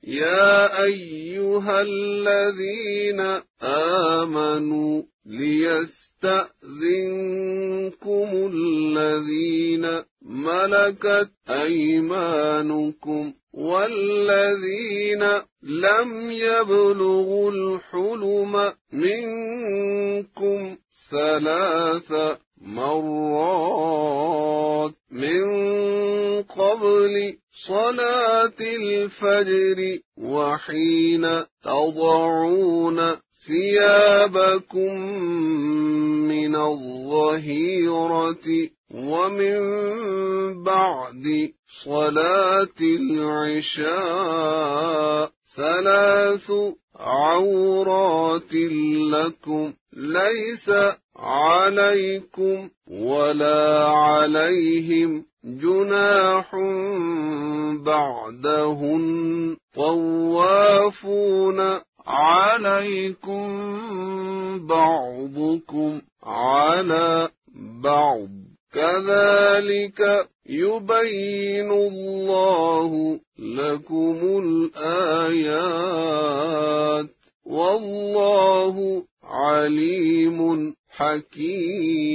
يا أيها الذين آمنوا ليستأذنكم الذين ملكت أيمانكم والذين لم يبلغوا الحلم منكم 3 مرات من قبل صلاة الفجر وحين تضعون ثيابكم من الظهيرة ومن بعد صلاة العشاء 3 عورات لكم ليس عليكم ولا عليهم جناح بعدهن طوافون عليكم بعضكم على بعض كذلك يبين الله لكم الآيات والله عليم حكيم.